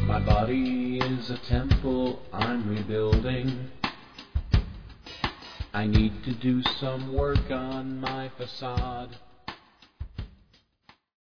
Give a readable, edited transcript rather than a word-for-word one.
My body is a temple I'm rebuilding. I need to do some work on my facade.